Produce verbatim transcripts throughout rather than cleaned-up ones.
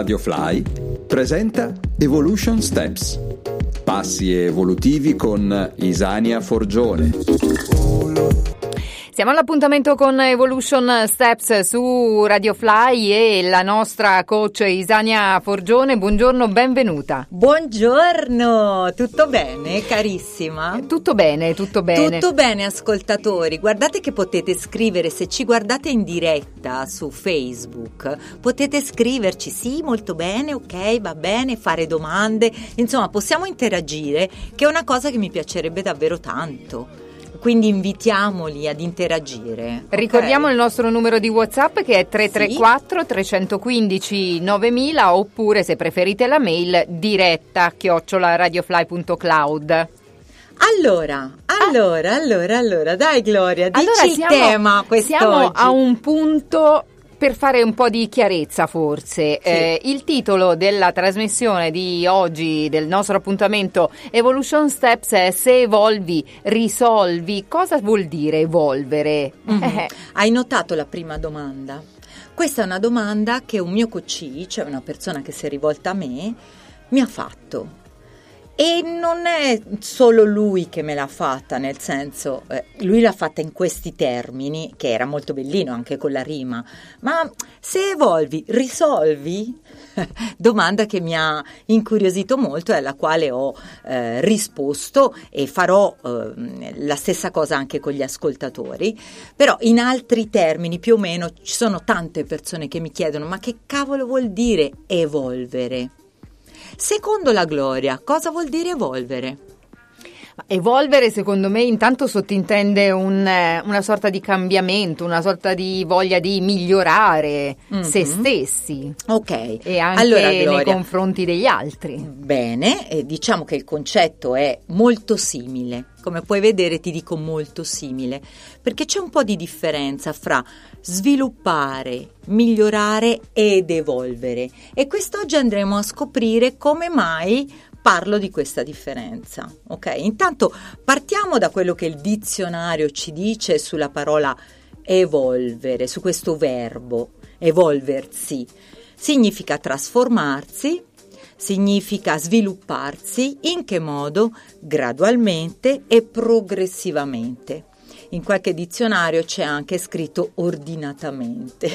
Radio Fly presenta Evolution Steps. Passi evolutivi con Isania Forgione. Siamo all'appuntamento con Evolution Steps su Radio Fly e la nostra coach Isania Forgione. Buongiorno, benvenuta. Buongiorno, tutto bene carissima? Tutto bene, tutto bene. Tutto bene ascoltatori, guardate che potete scrivere, se ci guardate in diretta su Facebook, potete scriverci sì, molto bene, ok, va bene, fare domande, insomma possiamo interagire, che è una cosa che mi piacerebbe davvero tanto. Quindi invitiamoli ad interagire. Ricordiamo okay? Il nostro numero di WhatsApp che è tre tre quattro tre uno cinque novemila, oppure se preferite la mail diretta chiocciola radiofly punto cloud. Allora, allora, ah. allora, allora, dai Gloria, dici allora, il siamo, tema quest'oggi. Siamo a un punto per fare un po' di chiarezza forse. Sì. Eh, il titolo della trasmissione di oggi, del nostro appuntamento Evolution Steps, è Se evolvi, risolvi. Cosa vuol dire evolvere? Mm-hmm. Eh. Hai notato la prima domanda? Questa è una domanda che un mio coach, cioè una persona che si è rivolta a me, mi ha fatto. E non è solo lui che me l'ha fatta, nel senso, eh, lui l'ha fatta in questi termini, che era molto bellino anche con la rima, ma se evolvi, risolvi? Domanda che mi ha incuriosito molto e alla quale ho eh, risposto, e farò eh, la stessa cosa anche con gli ascoltatori, però in altri termini più o meno ci sono tante persone che mi chiedono ma che cavolo vuol dire evolvere? Secondo la Gloria, cosa vuol dire evolvere? Evolvere secondo me intanto sottintende un, una sorta di cambiamento, una sorta di voglia di migliorare mm-hmm. se stessi. Ok. E anche allora, Gloria, nei confronti degli altri. Bene, eh, diciamo che il concetto è molto simile. Come puoi vedere ti dico molto simile, perché c'è un po' di differenza fra sviluppare, migliorare ed evolvere. E quest'oggi andremo a scoprire come mai parlo di questa differenza, ok? Intanto partiamo da quello che il dizionario ci dice sulla parola evolvere, su questo verbo, evolversi. Significa trasformarsi, significa svilupparsi, in che modo? Gradualmente e progressivamente. In qualche dizionario c'è anche scritto ordinatamente.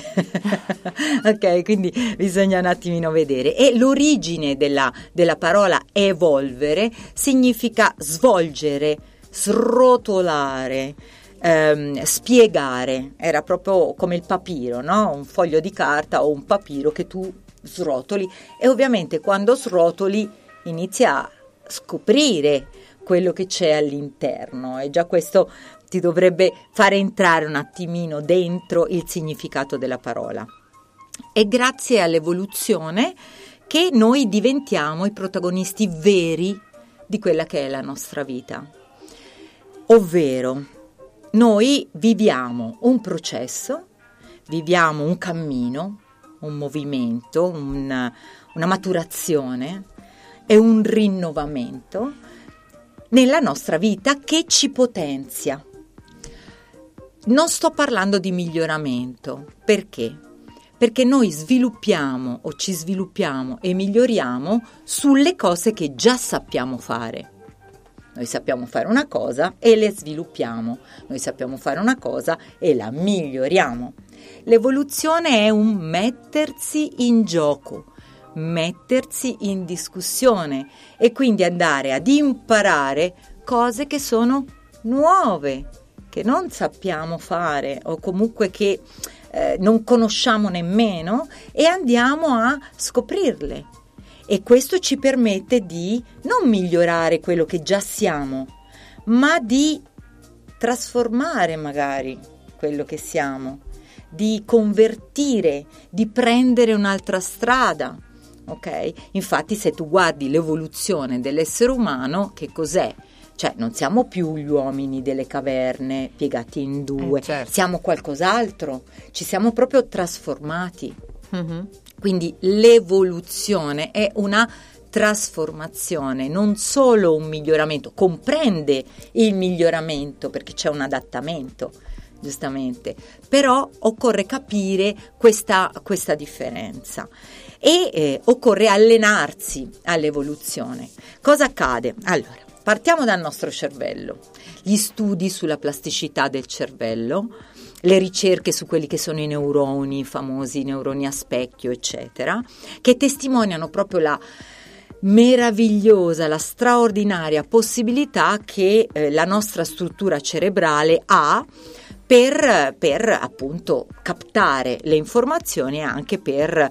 Ok, quindi bisogna un attimino vedere. E l'origine della, della parola evolvere significa svolgere, srotolare, ehm, spiegare. Era proprio come il papiro, no? Un foglio di carta o un papiro che tu srotoli, e ovviamente quando srotoli inizi a scoprire quello che c'è all'interno, e già questo ti dovrebbe fare entrare un attimino dentro il significato della parola. È grazie all'evoluzione che noi diventiamo i protagonisti veri di quella che è la nostra vita, ovvero noi viviamo un processo, viviamo un cammino, un movimento, un, una maturazione e un rinnovamento nella nostra vita che ci potenzia. Non sto parlando di miglioramento, perché? Perché noi sviluppiamo o ci sviluppiamo e miglioriamo sulle cose che già sappiamo fare. Noi sappiamo fare una cosa e le sviluppiamo, noi sappiamo fare una cosa e la miglioriamo. L'evoluzione è un mettersi in gioco, mettersi in discussione e quindi andare ad imparare cose che sono nuove, che non sappiamo fare o comunque che eh, non conosciamo nemmeno, e andiamo a scoprirle. E questo ci permette di non migliorare quello che già siamo, ma di trasformare magari quello che siamo, di convertire, di prendere un'altra strada, ok? Infatti se tu guardi l'evoluzione dell'essere umano, che cos'è? Cioè non siamo più gli uomini delle caverne piegati in due, eh, certo. Siamo qualcos'altro, ci siamo proprio trasformati. Mm-hmm. Quindi l'evoluzione è una trasformazione, non solo un miglioramento, comprende il miglioramento perché c'è un adattamento, giustamente, però occorre capire questa, questa differenza e eh, occorre allenarsi all'evoluzione. Cosa accade? Allora, partiamo dal nostro cervello, gli studi sulla plasticità del cervello, le ricerche su quelli che sono i neuroni, i famosi neuroni a specchio, eccetera, che testimoniano proprio la meravigliosa, la straordinaria possibilità che eh, la nostra struttura cerebrale ha per, per appunto captare le informazioni e anche per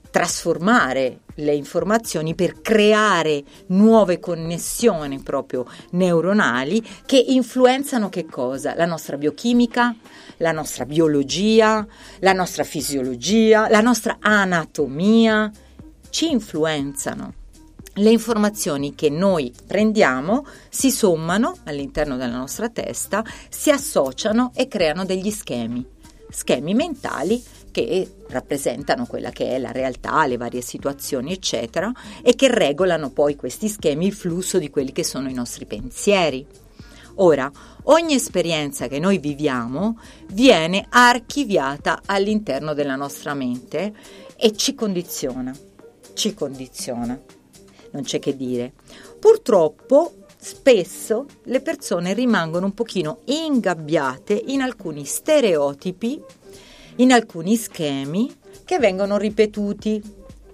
trasformare le informazioni, per creare nuove connessioni proprio neuronali che influenzano che cosa? La nostra biochimica, la nostra biologia, la nostra fisiologia, la nostra anatomia, ci influenzano. Le informazioni che noi prendiamo si sommano all'interno della nostra testa, si associano e creano degli schemi, schemi mentali che rappresentano quella che è la realtà, le varie situazioni, eccetera, e che regolano poi questi schemi il flusso di quelli che sono i nostri pensieri. Ora, ogni esperienza che noi viviamo viene archiviata all'interno della nostra mente e ci condiziona, ci condiziona. Non c'è che dire. Purtroppo spesso le persone rimangono un pochino ingabbiate in alcuni stereotipi, in alcuni schemi che vengono ripetuti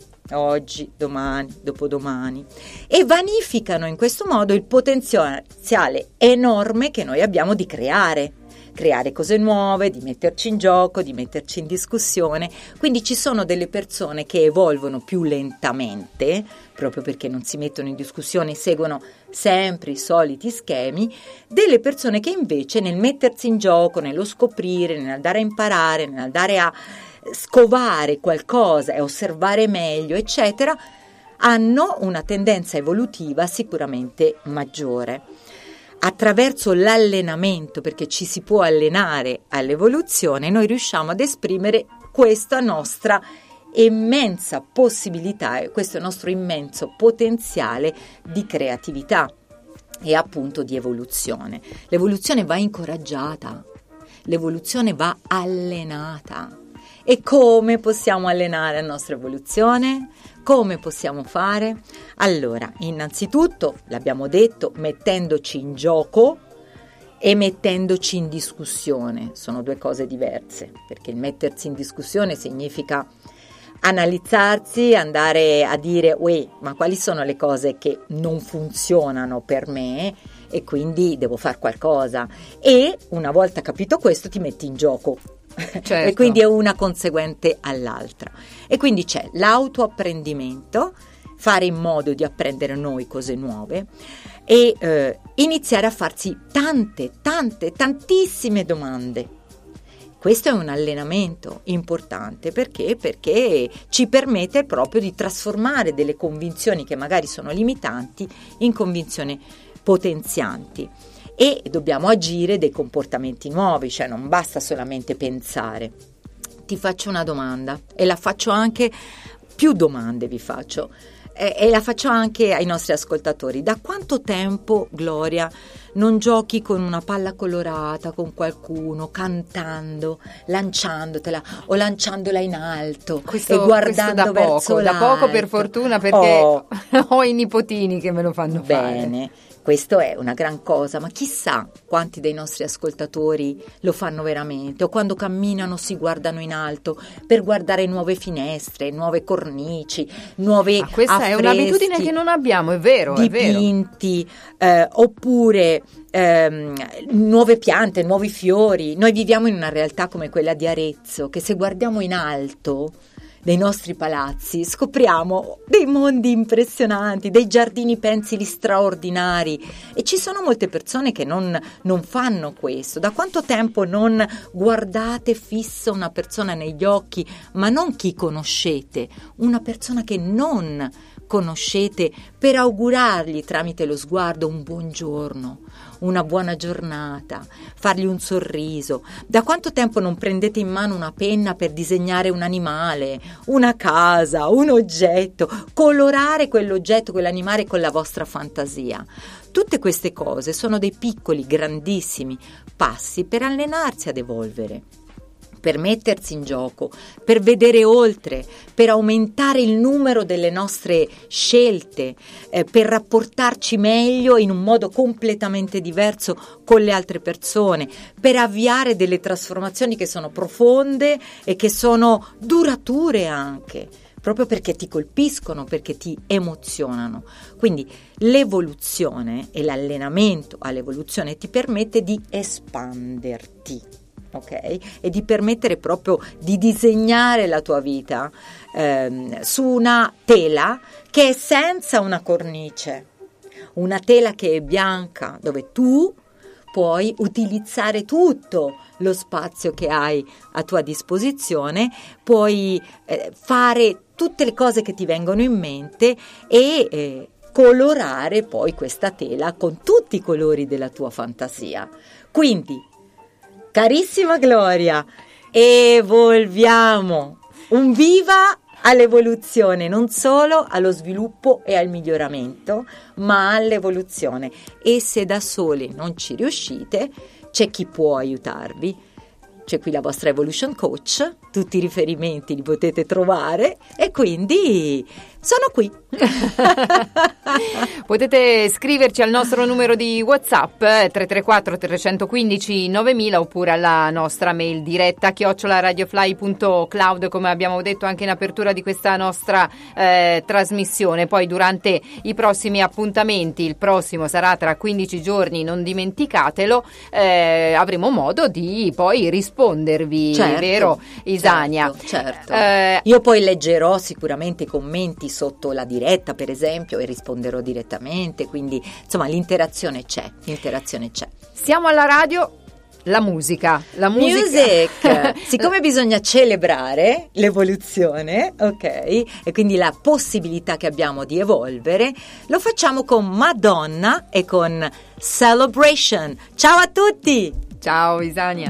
oggi, domani, dopodomani e vanificano in questo modo il potenziale enorme che noi abbiamo di creare. creare cose nuove, di metterci in gioco, di metterci in discussione. Quindi ci sono delle persone che evolvono più lentamente, proprio perché non si mettono in discussione, seguono sempre i soliti schemi, delle persone che invece nel mettersi in gioco, nello scoprire, nell'andare a imparare, nell'andare a scovare qualcosa e osservare meglio, eccetera, hanno una tendenza evolutiva sicuramente maggiore. Attraverso l'allenamento, perché ci si può allenare all'evoluzione, noi riusciamo ad esprimere questa nostra immensa possibilità e questo nostro immenso potenziale di creatività e appunto di evoluzione. L'evoluzione va incoraggiata, l'evoluzione va allenata. E come possiamo allenare la nostra evoluzione? Come possiamo fare? Allora, innanzitutto, l'abbiamo detto, mettendoci in gioco e mettendoci in discussione. Sono due cose diverse, perché il mettersi in discussione significa analizzarsi, andare a dire, uè, ma quali sono le cose che non funzionano per me e quindi devo fare qualcosa. E una volta capito questo ti metti in gioco. Certo. E quindi è una conseguente all'altra. E quindi c'è l'autoapprendimento, fare in modo di apprendere noi cose nuove e eh, iniziare a farsi tante, tante, tantissime domande. Questo è un allenamento importante perché? Perché ci permette proprio di trasformare delle convinzioni che magari sono limitanti in convinzioni potenzianti. E dobbiamo agire dei comportamenti nuovi, cioè non basta solamente pensare. Ti faccio una domanda e la faccio anche, più domande vi faccio, e, e la faccio anche ai nostri ascoltatori. Da quanto tempo, Gloria, non giochi con una palla colorata, con qualcuno, cantando, lanciandotela o lanciandola in alto questo, e guardando questo da verso poco, l'alto? Da poco per fortuna perché oh, ho i nipotini che me lo fanno fare. Bene. Questo è una gran cosa, ma chissà quanti dei nostri ascoltatori lo fanno veramente, o quando camminano si guardano in alto per guardare nuove finestre, nuove cornici, nuove ah, questa affreschi, è un'abitudine che non abbiamo, è vero, dipinti, è vero. Eh, oppure ehm, nuove piante, nuovi fiori. Noi viviamo in una realtà come quella di Arezzo, che se guardiamo in alto dei nostri palazzi scopriamo dei mondi impressionanti, dei giardini pensili straordinari e ci sono molte persone che non, non fanno questo. Da quanto tempo non guardate fisso una persona negli occhi, ma non chi conoscete, una persona che non conoscete, per augurargli tramite lo sguardo un buongiorno, una buona giornata, fargli un sorriso. Da quanto tempo non prendete in mano una penna per disegnare un animale, una casa, un oggetto, colorare quell'oggetto, quell'animale con la vostra fantasia? Tutte queste cose sono dei piccoli, grandissimi passi per allenarsi ad evolvere, per mettersi in gioco, per vedere oltre, per aumentare il numero delle nostre scelte, eh, per rapportarci meglio in un modo completamente diverso con le altre persone, per avviare delle trasformazioni che sono profonde e che sono durature anche, proprio perché ti colpiscono, perché ti emozionano. Quindi l'evoluzione e l'allenamento all'evoluzione ti permette di espanderti, ok? E di permettere proprio di disegnare la tua vita ehm, su una tela che è senza una cornice, una tela che è bianca, dove tu puoi utilizzare tutto lo spazio che hai a tua disposizione, puoi eh, fare tutte le cose che ti vengono in mente e eh, colorare poi questa tela con tutti i colori della tua fantasia. Quindi, carissima Gloria, evolviamo, un viva all'evoluzione, non solo allo sviluppo e al miglioramento, ma all'evoluzione. E se da soli non ci riuscite, c'è chi può aiutarvi. C'è qui la vostra Evolution Coach, tutti i riferimenti li potete trovare e quindi sono qui. Potete scriverci al nostro numero di WhatsApp tre tre quattro tre uno cinque novemila oppure alla nostra mail diretta chiocciola radiofly punto cloud, come abbiamo detto anche in apertura di questa nostra eh, trasmissione. Poi durante i prossimi appuntamenti, il prossimo sarà tra quindici giorni, non dimenticatelo, eh, avremo modo di poi rispondervi, certo, vero Isania? Certo, certo. Eh, Io poi leggerò sicuramente i commenti sotto la diretta, per esempio, e risponderò direttamente, quindi insomma l'interazione c'è, l'interazione c'è. Siamo alla radio, la musica, la musica. Music, siccome bisogna celebrare l'evoluzione, ok, e quindi la possibilità che abbiamo di evolvere, lo facciamo con Madonna e con Celebration. Ciao a tutti! Ciao Isania.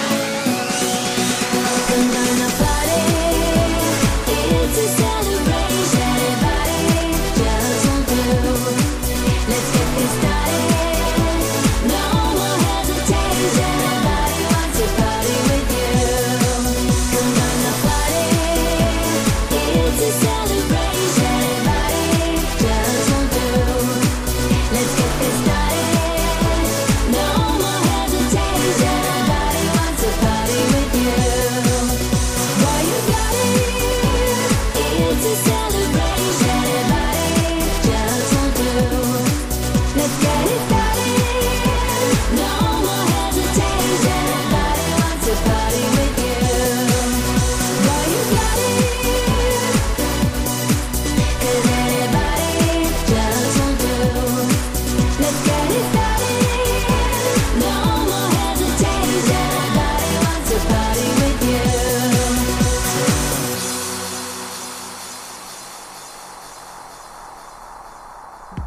It's a celebration.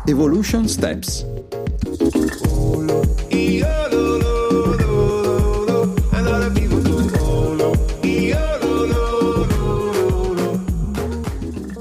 Evolution Steps.